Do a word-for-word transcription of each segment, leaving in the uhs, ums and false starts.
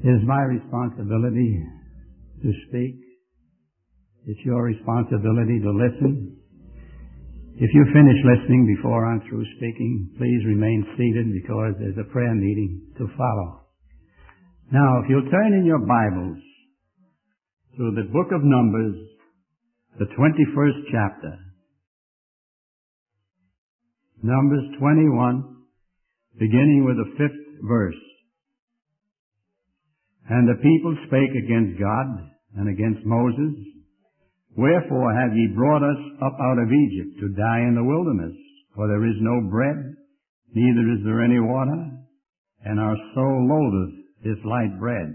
It is my responsibility to speak. It's your responsibility to listen. If you finish listening before I'm through speaking, please remain seated because there's a prayer meeting to follow. Now, if you'll turn in your Bibles to the book of Numbers, the twenty-first chapter. Numbers twenty-one, beginning with the fifth verse. And the people spake against God and against Moses, Wherefore have ye brought us up out of Egypt to die in the wilderness? For there is no bread, neither is there any water, and our soul loatheth this light bread.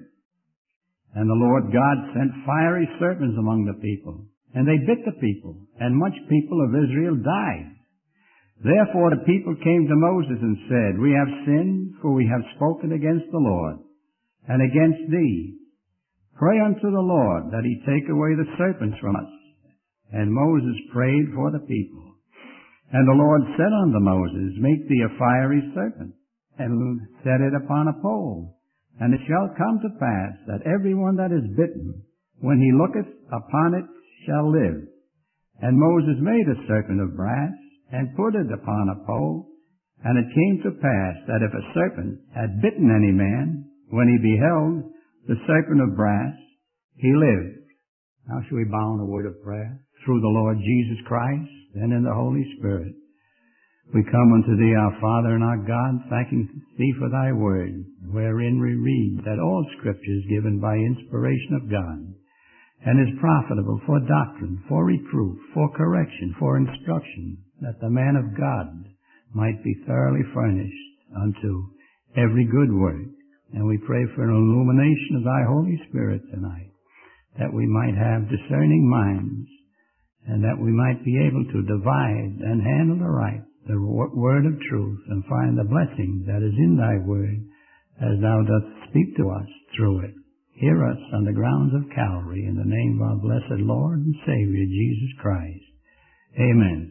And the Lord God sent fiery serpents among the people, and they bit the people, and much people of Israel died. Therefore the people came to Moses and said, We have sinned, for we have spoken against the Lord, and against thee. Pray unto the Lord that he take away the serpents from us. And Moses prayed for the people. And the Lord said unto Moses, Make thee a fiery serpent, and set it upon a pole. And it shall come to pass that every one that is bitten, when he looketh upon it, shall live. And Moses made a serpent of brass, and put it upon a pole. And it came to pass that if a serpent had bitten any man, when he beheld the serpent of brass, he lived. Now shall we bow in a word of prayer? Through the Lord Jesus Christ and in the Holy Spirit. We come unto thee, our Father and our God, thanking thee for thy word, wherein we read that all Scripture is given by inspiration of God, and is profitable for doctrine, for reproof, for correction, for instruction, that the man of God might be thoroughly furnished unto every good work. And we pray for an illumination of thy Holy Spirit tonight, that we might have discerning minds, and that we might be able to divide and handle aright the word of truth, and find the blessing that is in thy word, as thou dost speak to us through it. Hear us on the grounds of Calvary, in the name of our blessed Lord and Savior, Jesus Christ. Amen.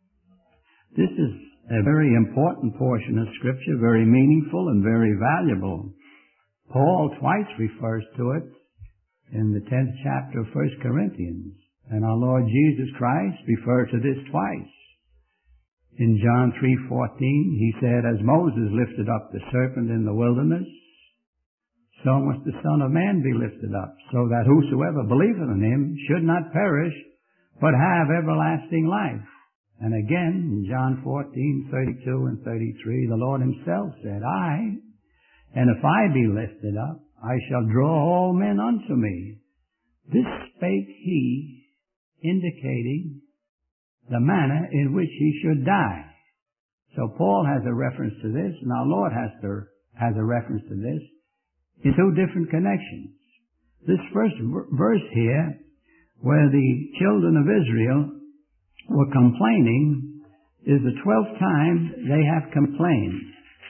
This is a very important portion of Scripture, very meaningful and very valuable. Paul twice refers to it in the tenth chapter of First Corinthians, and our Lord Jesus Christ referred to this twice. In John three fourteen, he said, As Moses lifted up the serpent in the wilderness, so must the Son of Man be lifted up, so that whosoever believeth in him should not perish, but have everlasting life. And again, in John fourteen thirty-two and thirty-three, the Lord himself said, I, and if I be lifted up, I shall draw all men unto me. This spake he, indicating the manner in which he should die. So Paul has a reference to this, and our Lord has, to, has a reference to this in two different connections. This first verse here, where the children of Israel were complaining, is the twelfth time they have complained.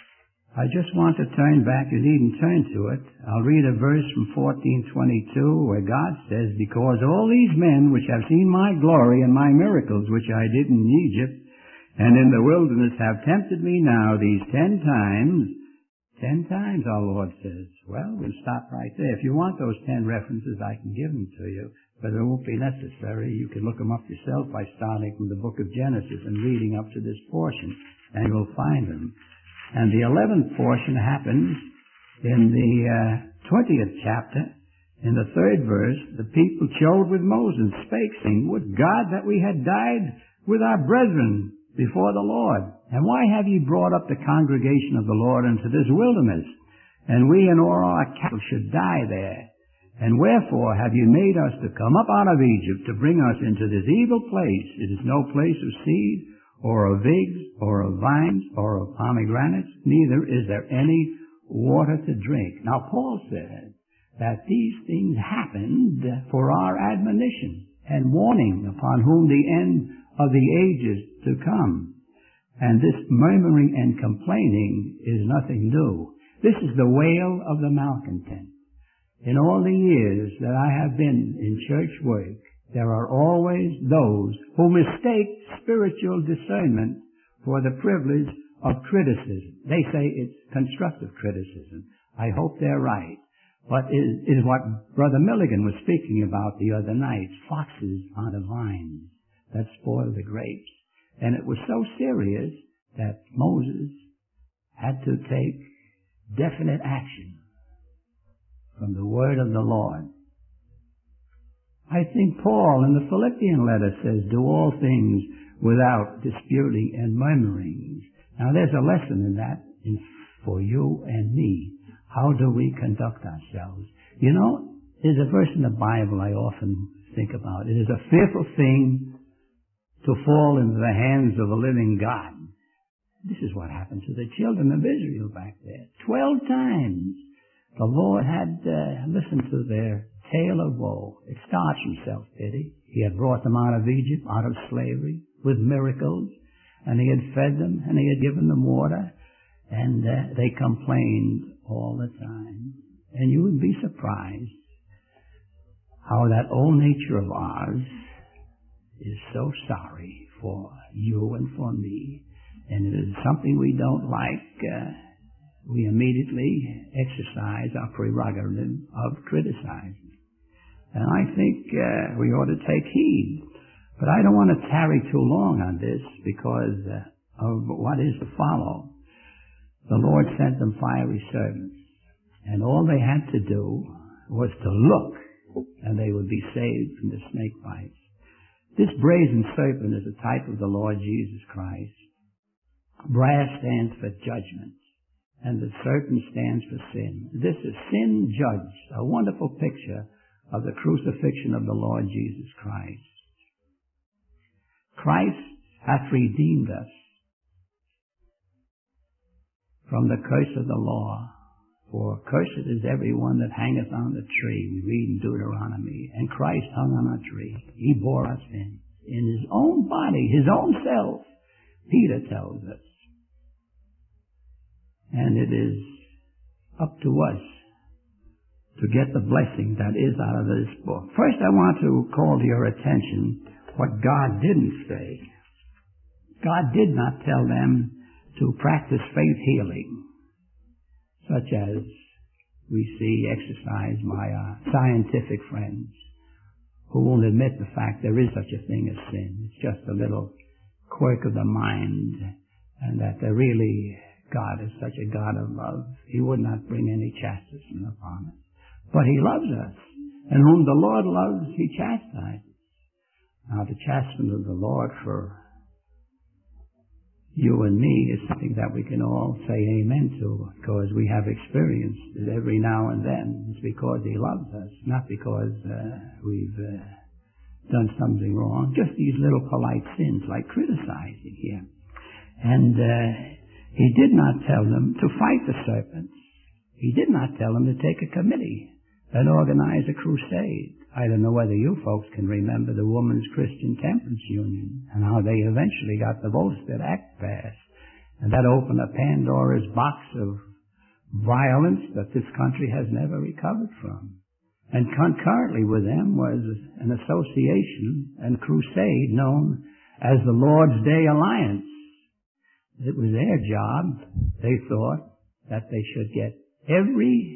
I just want to turn back. You needn't turn to it. I'll read a verse from fourteen twenty-two where God says, Because all these men which have seen my glory and my miracles which I did in Egypt and in the wilderness have tempted me now these ten times. Ten times, our Lord says. Well, we'll stop right there. If you want those ten references, I can give them to you, but it won't be necessary. You can look them up yourself by starting from the book of Genesis and reading up to this portion, and you'll find them. And the eleventh portion happens in the uh, twentieth chapter. In the third verse, the people chode with Moses, spake, saying, Would God that we had died with our brethren before the Lord. And why have ye brought up the congregation of the Lord into this wilderness? And we and all our cattle should die there. And wherefore have ye made us to come up out of Egypt to bring us into this evil place? It is no place of seed, or of figs, or of vines, or of pomegranates, neither is there any water to drink. Now Paul said that these things happened for our admonition and warning, upon whom the end of the ages to come. And this murmuring and complaining is nothing new. This is the wail of the malcontent. In all the years that I have been in church work, there are always those who mistake spiritual discernment for the privilege of criticism. They say it's constructive criticism. I hope they're right. what is, is what Brother Milligan was speaking about the other night. Foxes on the vines that spoil the grapes. And it was so serious that Moses had to take definite action from the word of the Lord. I think Paul in the Philippian letter says, do all things without disputing and murmuring. Now there's a lesson in that in, for you and me. How do we conduct ourselves? You know, there's a verse in the Bible I often think about. It is a fearful thing to fall into the hands of a living God. This is what happened to the children of Israel back there. Twelve times the Lord had uh, listened to their tale of woe. It starts from self-pity. He had brought them out of Egypt, out of slavery, with miracles, and He had fed them, and He had given them water, and uh, they complained all the time. And you would be surprised how that old nature of ours is so sorry for you and for me. And if it's something we don't like, uh, we immediately exercise our prerogative of criticizing. And I think uh, we ought to take heed. But I don't want to tarry too long on this because uh, of what is to follow. The Lord sent them fiery serpents, and all they had to do was to look, and they would be saved from the snake bites. This brazen serpent is a type of the Lord Jesus Christ. Brass stands for judgment, and the serpent stands for sin. This is sin judged, a wonderful picture of the crucifixion of the Lord Jesus Christ. Christ hath redeemed us from the curse of the law. For cursed is every one that hangeth on the tree. We read in Deuteronomy. And Christ hung on a tree. He bore our sins in His own body, His own self. Peter tells us. And it is up to us to get the blessing that is out of this book. First, I want to call to your attention what God didn't say. God did not tell them to practice faith healing, such as we see exercised by our scientific friends who won't admit the fact there is such a thing as sin. It's just a little quirk of the mind, and that there really, God is such a God of love. He would not bring any chastisement upon us. But He loves us, and whom the Lord loves, He chastises. Now, the chastisement of the Lord for you and me is something that we can all say amen to, because we have experienced it every now and then. It's because He loves us, not because uh, we've uh, done something wrong. Just these little polite sins like criticizing Him. And uh, He did not tell them to fight the serpents. He did not tell them to take a committee and organize a crusade. I don't know whether you folks can remember the Women's Christian Temperance Union and how they eventually got the Volstead Act passed. And that opened a Pandora's box of violence that this country has never recovered from. And concurrently with them was an association and crusade known as the Lord's Day Alliance. It was their job, they thought, that they should get every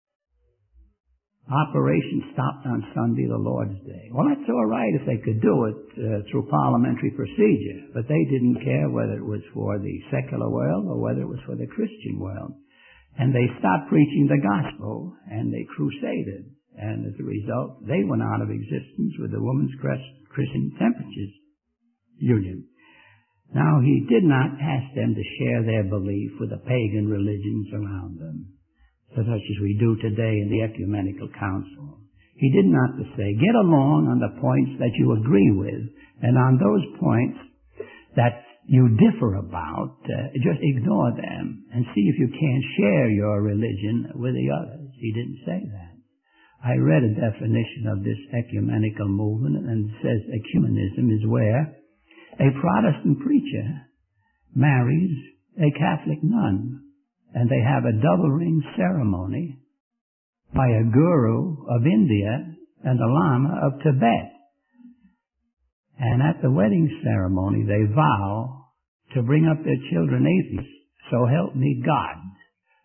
operation stopped on Sunday, the Lord's Day. Well, that's all right if they could do it uh, through parliamentary procedure, but they didn't care whether it was for the secular world or whether it was for the Christian world. And they stopped preaching the gospel, and they crusaded. And as a result, they went out of existence with the Women's Christian Temperance Union. Now, He did not ask them to share their belief with the pagan religions around them, such as we do today in the Ecumenical Council. He did not say, get along on the points that you agree with, and on those points that you differ about, uh, just ignore them and see if you can't share your religion with the others. He didn't say that. I read a definition of this ecumenical movement, and it says ecumenism is where a Protestant preacher marries a Catholic nun, and they have a double ring ceremony by a guru of India and a lama of Tibet. And at the wedding ceremony, they vow to bring up their children atheists, so help me God.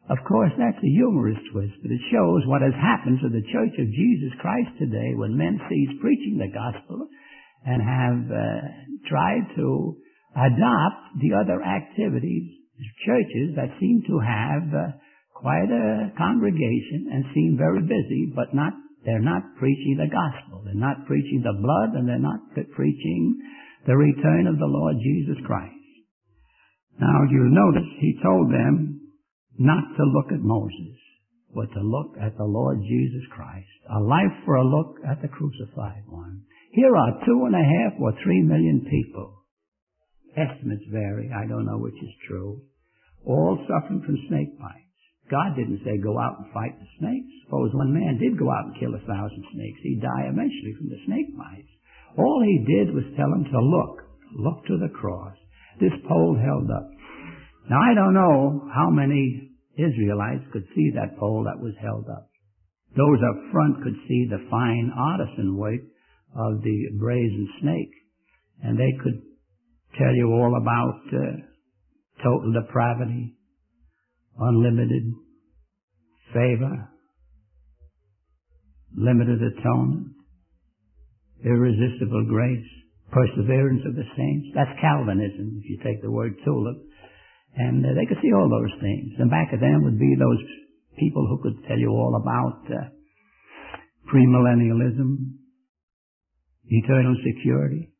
Of course, that's a humorous twist, but it shows what has happened to the Church of Jesus Christ today when men cease preaching the gospel and have uh, tried to adopt the other activities, churches that seem to have uh, quite a congregation and seem very busy, but not they're not preaching the gospel. They're not preaching the blood, and they're not preaching the return of the Lord Jesus Christ. Now, you'll notice he told them not to look at Moses, but to look at the Lord Jesus Christ. A life for a look at the crucified one. Here are two and a half or three million people. Estimates vary. I don't know which is true. All suffering from snake bites. God didn't say go out and fight the snakes. Suppose one man did go out and kill a thousand snakes. He'd die eventually from the snake bites. All he did was tell him to look. Look to the cross. This pole held up. Now, I don't know how many Israelites could see that pole that was held up. Those up front could see the fine artisan work of the brazen snake, and they could tell you all about uh, total depravity, unlimited favor, limited atonement, irresistible grace, perseverance of the saints. That's Calvinism, if you take the word tulip. And uh, they could see all those things. And back of them would be those people who could tell you all about uh, premillennialism, eternal security,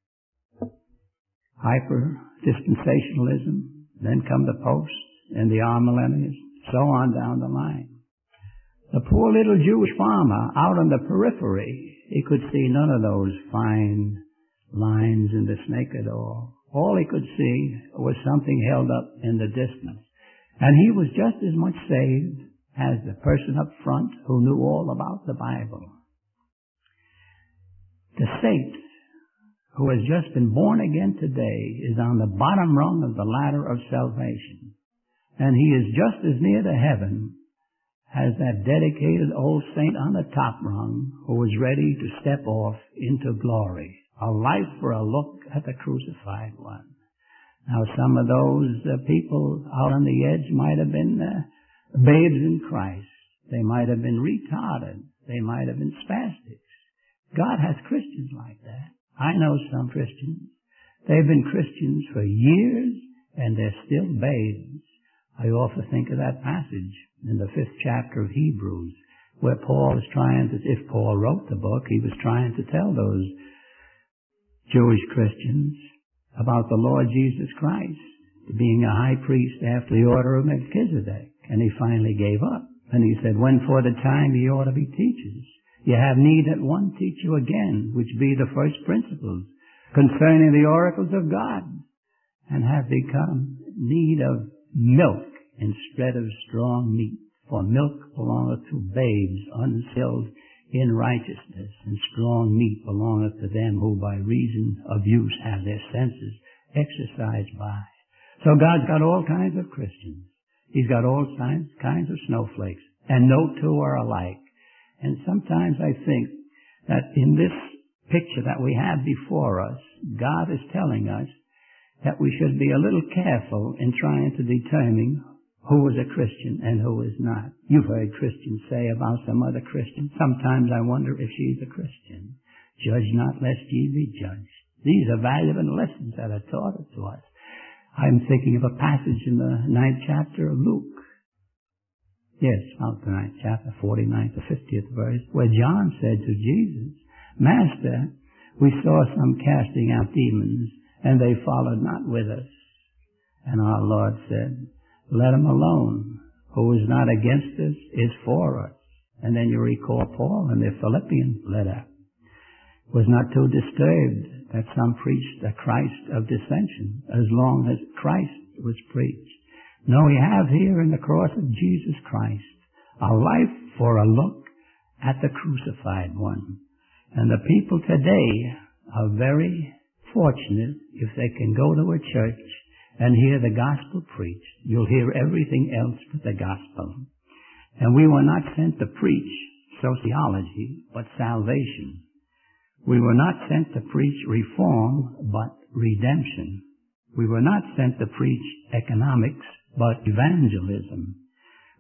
hyper-dispensationalism, then come the post and the amillennialists, so on down the line. The poor little Jewish farmer out on the periphery, he could see none of those fine lines in the snake at all. All he could see was something held up in the distance. And he was just as much saved as the person up front who knew all about the Bible. The saint who has just been born again today is on the bottom rung of the ladder of salvation. And he is just as near to heaven as that dedicated old saint on the top rung who was ready to step off into glory. A life for a look at the crucified one. Now, some of those uh, people out on the edge might have been uh, babes in Christ. They might have been retarded. They might have been spastics. God has Christians like that. I know some Christians. They've been Christians for years, and they're still babes. I often think of that passage in the fifth chapter of Hebrews, where Paul is trying to, if Paul wrote the book, he was trying to tell those Jewish Christians about the Lord Jesus Christ being a high priest after the order of Melchizedek. And he finally gave up. And he said, when for the time ye ought to be teachers, ye have need that one teach you again, which be the first principles concerning the oracles of God, and have become need of milk instead of strong meat. For milk belongeth to babes unfilled in righteousness, and strong meat belongeth to them who by reason of use have their senses exercised by. So God's got all kinds of Christians. He's got all kinds, kinds of snowflakes, and no two are alike. And sometimes I think that in this picture that we have before us, God is telling us that we should be a little careful in trying to determine who is a Christian and who is not. You've heard Christians say about some other Christian, sometimes I wonder if she's a Christian. Judge not lest ye be judged. These are valuable lessons that are taught to us. I'm thinking of a passage in the ninth chapter of Luke. Yes, about the ninth chapter, forty-ninth to fiftieth verse, where John said to Jesus, Master, we saw some casting out demons, and they followed not with us. And our Lord said, let them alone. Who is not against us is for us. And then you recall Paul in the Philippian letter was not too disturbed that some preached a Christ of dissension as long as Christ was preached. No, we have here in the cross of Jesus Christ a life for a look at the crucified one. And the people today are very fortunate if they can go to a church and hear the gospel preached. You'll hear everything else but the gospel. And we were not sent to preach sociology, but salvation. We were not sent to preach reform, but redemption. We were not sent to preach economics, but evangelism.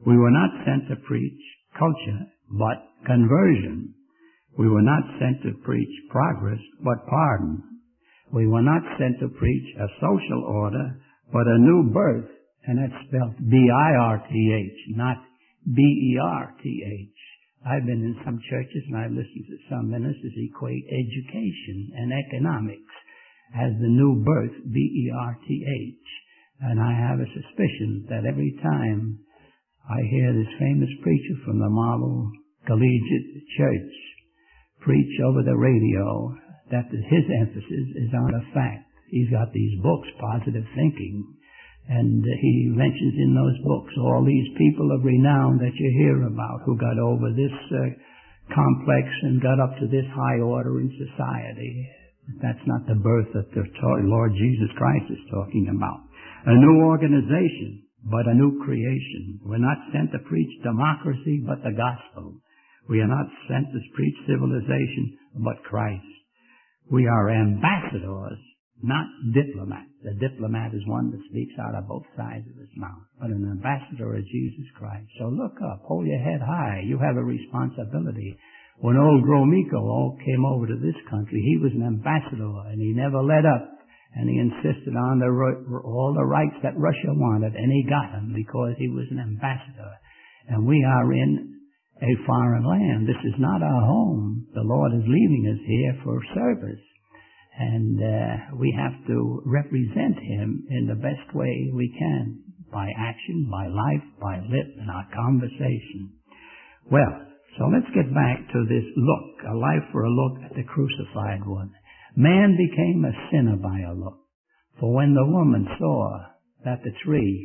We were not sent to preach culture, but conversion. We were not sent to preach progress, but pardon. We were not sent to preach a social order, but a new birth, and that's spelled B I R T H, not B E R T H. I've been in some churches and I've listened to some ministers equate education and economics as the new birth, B E R T H. And I have a suspicion that every time I hear this famous preacher from the Marble Collegiate Church preach over the radio, that his emphasis is on a fact. He's got these books, Positive Thinking, and he mentions in those books all these people of renown that you hear about who got over this uh, complex and got up to this high order in society. That's not the birth that the Lord Jesus Christ is talking about. A new organization, but a new creation. We're not sent to preach democracy, but the gospel. We are not sent to preach civilization, but Christ. We are ambassadors, not diplomats. A diplomat is one that speaks out of both sides of his mouth, but an ambassador is Jesus Christ. So look up, hold your head high. You have a responsibility. When old Gromyko came over to this country, he was an ambassador, and he never let up, and he insisted on the, all the rights that Russia wanted, and he got them because he was an ambassador. And we are in a foreign land. This is not our home. The Lord is leaving us here for service. And uh, we have to represent Him in the best way we can, by action, by life, by lip, and our conversation. Well, so let's get back to this look, a life for a look at the crucified one. Man became a sinner by a look. For when the woman saw that the tree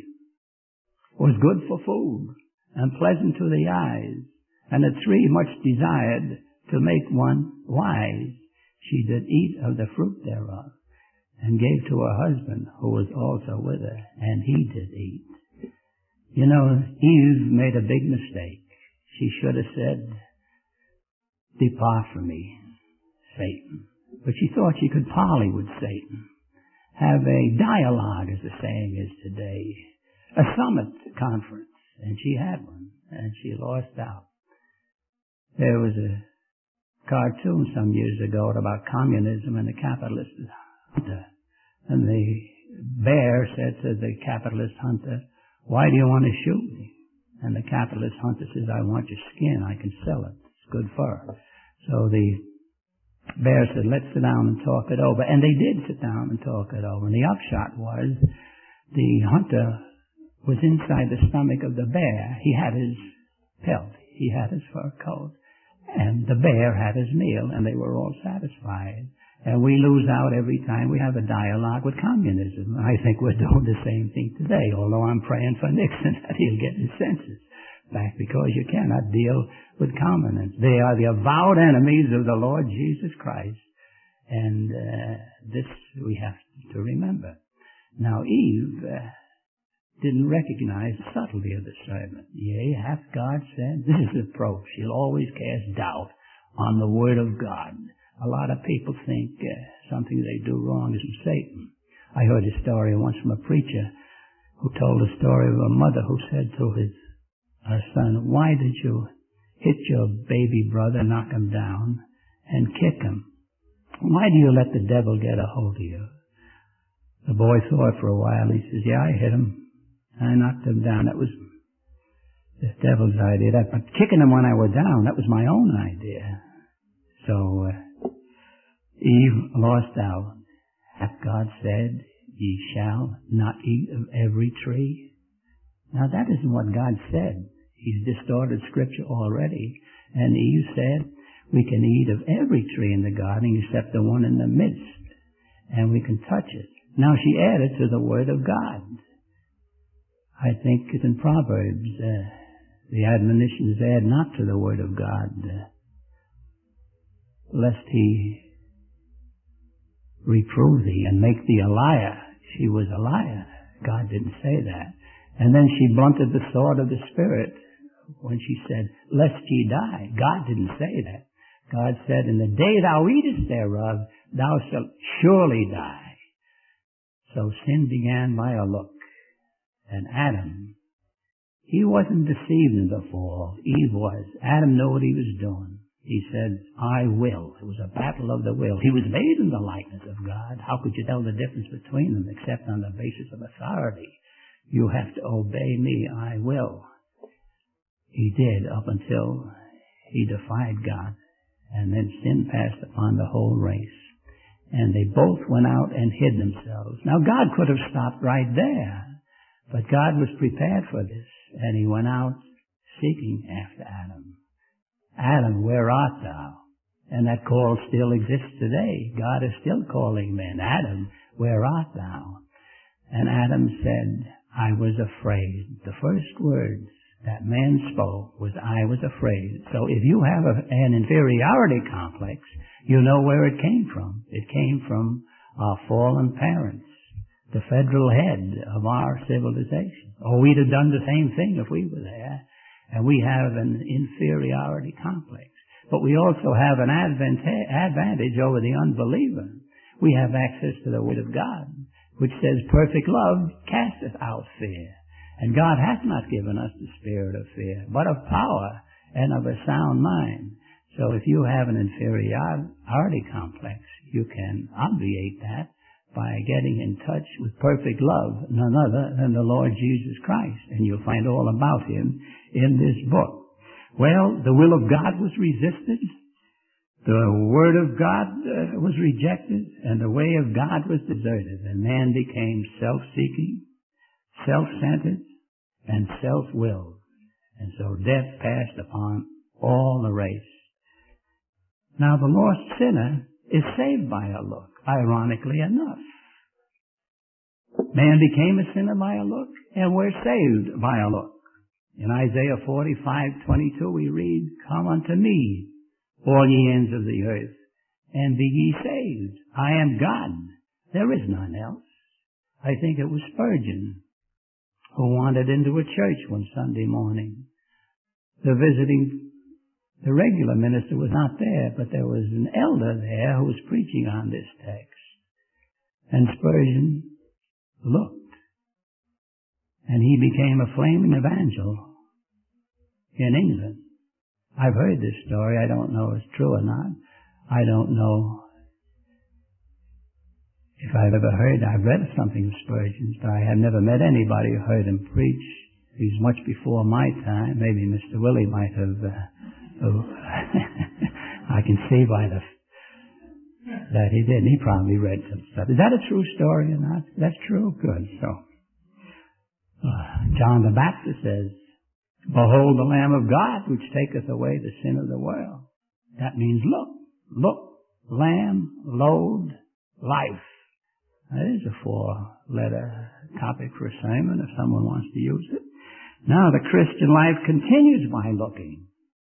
was good for food and pleasant to the eyes, and a tree much desired to make one wise, she did eat of the fruit thereof, and gave to her husband, who was also with her, and he did eat. You know, Eve made a big mistake. She should have said, "Depart from me, Satan." But she thought she could parley with Satan, have a dialogue, as the saying is today, a summit conference, and she had one, and she lost out. There was a cartoon some years ago about communism and the capitalist hunter. And the bear said to the capitalist hunter, "Why do you want to shoot me?" And the capitalist hunter says, "I want your skin. I can sell it. It's good fur." So the bear said, "Let's sit down and talk it over." And they did sit down and talk it over. And the upshot was the hunter was inside the stomach of the bear. He had his pelt. He had his fur coat. And the bear had his meal, and they were all satisfied. And we lose out every time we have a dialogue with communism. I think we're doing the same thing today, although I'm praying for Nixon that he'll get his senses back, because you cannot deal with communists. They are the avowed enemies of the Lord Jesus Christ. And uh, this we have to remember. Now, Eve uh, didn't recognize the subtlety of the serpent. Yea, hath God said? This is the approach. She'll always cast doubt on the Word of God. A lot of people think uh, something they do wrong is from Satan. I heard a story once from a preacher who told a story of a mother who said to his her son, "Why did you hit your baby brother, knock him down, and kick him? Why do you let the devil get a hold of you?" The boy thought for a while. He says, "Yeah, I hit him. I knocked him down. That was the devil's idea. That, but kicking him when I was down, that was my own idea." So uh, Eve lost out. Hath God said, "Ye shall not eat of every tree"? Now that isn't what God said. He's distorted Scripture already. And Eve said, we can eat of every tree in the garden except the one in the midst, and we can touch it. Now she added to the Word of God. I think it's in Proverbs, uh, the admonition is, "Add not to the Word of God, uh, lest He reprove thee and make thee a liar." She was a liar. God didn't say that. And then she blunted the sword of the Spirit when she said, "Lest ye die." God didn't say that. God said, "In the day thou eatest thereof, thou shalt surely die." So sin began by a look. And Adam, He wasn't deceived in the fall. Eve was. Adam knew what he was doing. He said, I will. It was a battle of the will. He was made in the likeness of God. How could you tell the difference between them except on the basis of authority? You have to obey me. I will. He did up until he defied God. And then sin passed upon the whole race. And they both went out and hid themselves. Now God could have stopped right there. But God was prepared for this. And he went out seeking after Adam. Adam, where art thou? And that call still exists today. God is still calling men. Adam, where art thou? And Adam said, I was afraid. The first words that man spoke was, I was afraid. So if you have a, an inferiority complex, you know where it came from. It came from our fallen parents, the federal head of our civilization. Or we'd have done the same thing if we were there. And we have an inferiority complex. But we also have an advantage over the unbeliever. We have access to the Word of God, which says perfect love casteth out fear. And God hath not given us the spirit of fear, but of power and of a sound mind. So if you have an inferiority complex, you can obviate that by getting in touch with perfect love, none other than the Lord Jesus Christ. And you'll find all about Him in this book. Well, the will of God was resisted. The Word of God uh, was rejected. And the way of God was deserted. And man became self-seeking, self-centered, and self-willed. And so death passed upon all the race. Now the lost sinner is saved by a look, ironically enough. Man became a sinner by a look, and we're saved by a look. In Isaiah forty-five twenty-two we read, Come unto me, all ye ends of the earth, and be ye saved. I am God. There is none else. I think it was Spurgeon who wandered into a church one Sunday morning. The visiting, the regular minister was not there, but there was an elder there who was preaching on this text. And Spurgeon looked, and he became a flaming evangel in England. I've heard this story. I don't know if it's true or not. I don't know if I've ever heard. I've read something of Spurgeon's, but I have never met anybody who heard him preach. He's much before my time. Maybe Mister Willie might have. Uh, oh, I can see by the that he did. He probably read some stuff. Is that a true story or not? That's true. Good. So uh, John the Baptist says, Behold the Lamb of God, which taketh away the sin of the world. That means look, look, lamb, load, life. That is a four-letter topic for a sermon if someone wants to use it. Now the Christian life continues by looking.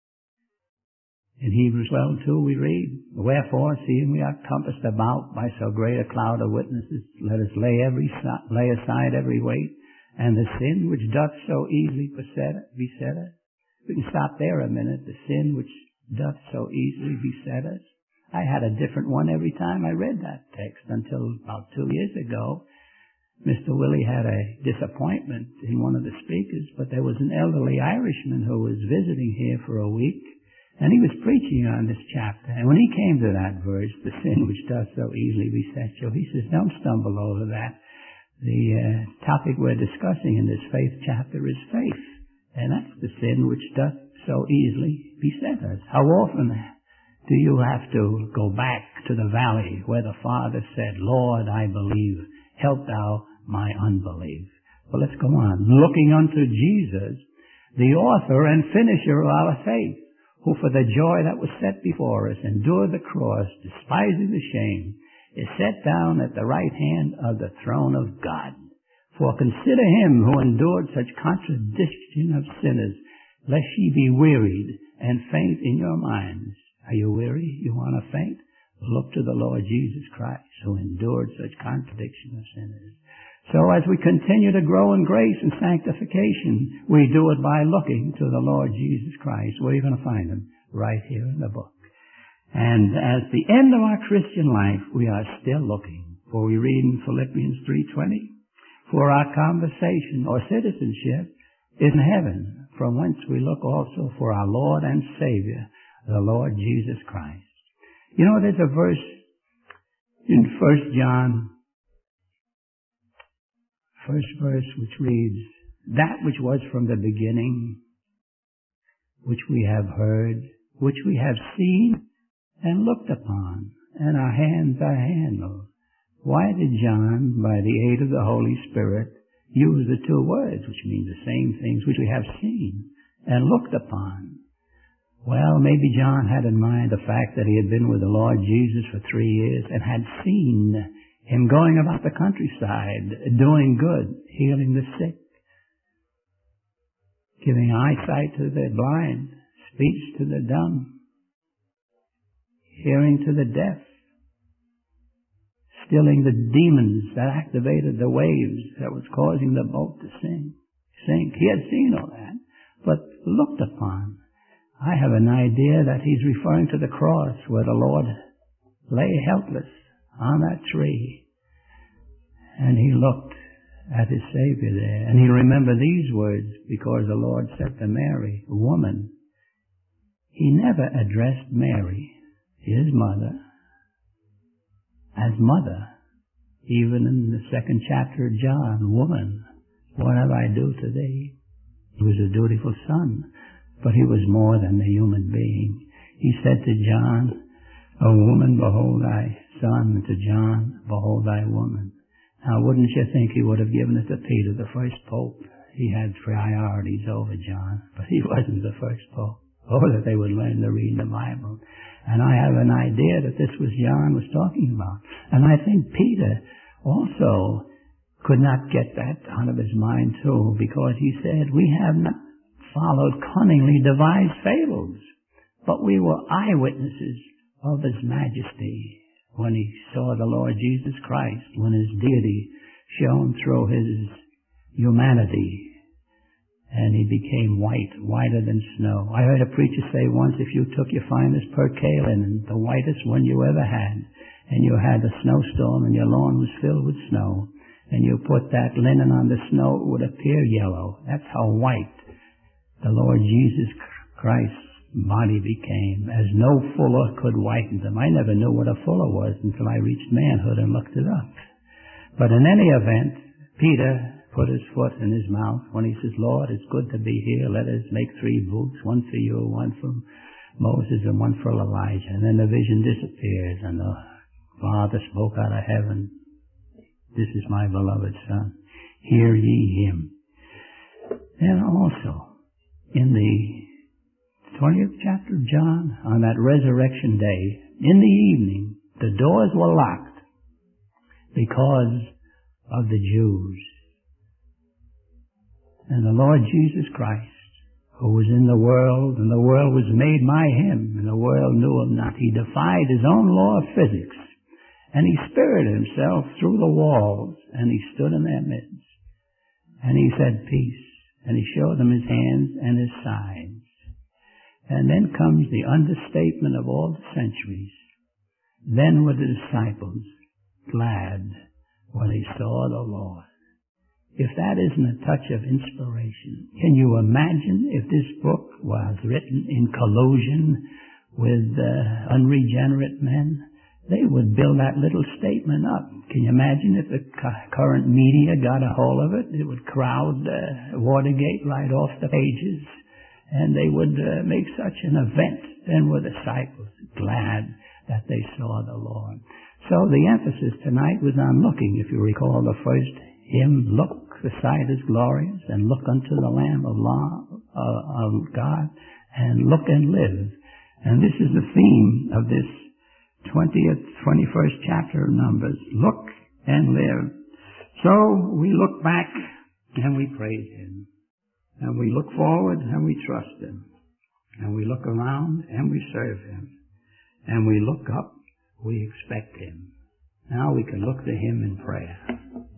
In Hebrews twelve two we read, Wherefore, seeing we are compassed about by so great a cloud of witnesses, let us lay every lay aside every weight, and the sin which doth so easily beset us. We can stop there a minute. The sin which doth so easily beset us. I had a different one every time I read that text until about two years ago. Mister Willie had a disappointment in one of the speakers, but there was an elderly Irishman who was visiting here for a week, and he was preaching on this chapter. And when he came to that verse, the sin which doth so easily beset you, he says, don't stumble over that. The uh, topic we're discussing in this faith chapter is faith. And that's the sin which doth so easily beset us. How often do you have to go back to the valley where the Father said, Lord, I believe, help thou my unbelief. Well, let's go on. Looking unto Jesus, the author and finisher of our faith, who for the joy that was set before us endured the cross, despising the shame, is set down at the right hand of the throne of God. For consider him who endured such contradiction of sinners, lest ye be wearied and faint in your minds. Are you weary? You want to faint? Look to the Lord Jesus Christ, who endured such contradiction of sinners. So as we continue to grow in grace and sanctification, we do it by looking to the Lord Jesus Christ. Where are you going to find him? Right here in the book. And at the end of our Christian life, we are still looking. For we read in Philippians three twenty, For our conversation or citizenship in heaven, from whence we look also for our Lord and Savior, the Lord Jesus Christ. You know, there's a verse in First John, first verse, which reads, that which was from the beginning, which we have heard, which we have seen and looked upon, and our hands are handled. Why did John, by the aid of the Holy Spirit, use the two words, which mean the same things, which we have seen and looked upon? Well, maybe John had in mind the fact that he had been with the Lord Jesus for three years and had seen him going about the countryside, doing good, healing the sick, giving eyesight to the blind, speech to the dumb, hearing to the deaf, stilling the demons that activated the waves that was causing the boat to sink. sink. He had seen all that, but looked upon. I have an idea that he's referring to the cross where the Lord lay helpless on that tree. And he looked at his Savior there. And he remembered these words because the Lord said to Mary, woman. He never addressed Mary, his mother, as mother. Even in the second chapter of John, woman, what have I do to thee? He was a dutiful son, but he was more than a human being. He said to John, O woman, behold thy son, and to John, behold thy woman. Now, wouldn't you think he would have given it to Peter, the first pope? He had priorities over John, but he wasn't the first pope. Oh, that they would learn to read the Bible. And I have an idea that this was John was talking about. And I think Peter also could not get that out of his mind too, because he said, we have not followed cunningly devised fables, but we were eyewitnesses of his majesty. When he saw the Lord Jesus Christ, when his deity shone through his humanity, and he became white, whiter than snow. I heard a preacher say once, if you took your finest percale linen, the whitest one you ever had, and you had a snowstorm and your lawn was filled with snow, and you put that linen on the snow, it would appear yellow. That's how white the Lord Jesus Christ body became, as no fuller could whiten them. I never knew what a fuller was until I reached manhood and looked it up. But in any event, Peter put his foot in his mouth when he says, Lord, it's good to be here. Let us make three booths, one for you, one for Moses, and one for Elijah. And then the vision disappears, and the Father spoke out of heaven, this is my beloved Son. Hear ye him. And also, in the twentieth chapter of John, on that resurrection day, in the evening, the doors were locked because of the Jews. And the Lord Jesus Christ, who was in the world, and the world was made by him, and the world knew him not. He defied his own law of physics, and he spirited himself through the walls, and he stood in their midst. And he said, peace. And he showed them his hands and his sides. And then comes the understatement of all the centuries. Then were the disciples glad when they saw the Lord. If that isn't a touch of inspiration, can you imagine if this book was written in collusion with uh, unregenerate men? They would build that little statement up. Can you imagine if the current media got a hold of it? It would crowd uh, Watergate right off the pages. And they would uh, make such an event. Then were the disciples glad that they saw the Lord. So the emphasis tonight was on looking. If you recall the first hymn, look, the sight is glorious, and look unto the Lamb of, law, uh, of God, and look and live. And this is the theme of this twentieth, twenty-first chapter of Numbers. Look and live. So we look back and we praise him. And we look forward and we trust him. And we look around and we serve him. And we look up, we expect him. Now we can look to him in prayer.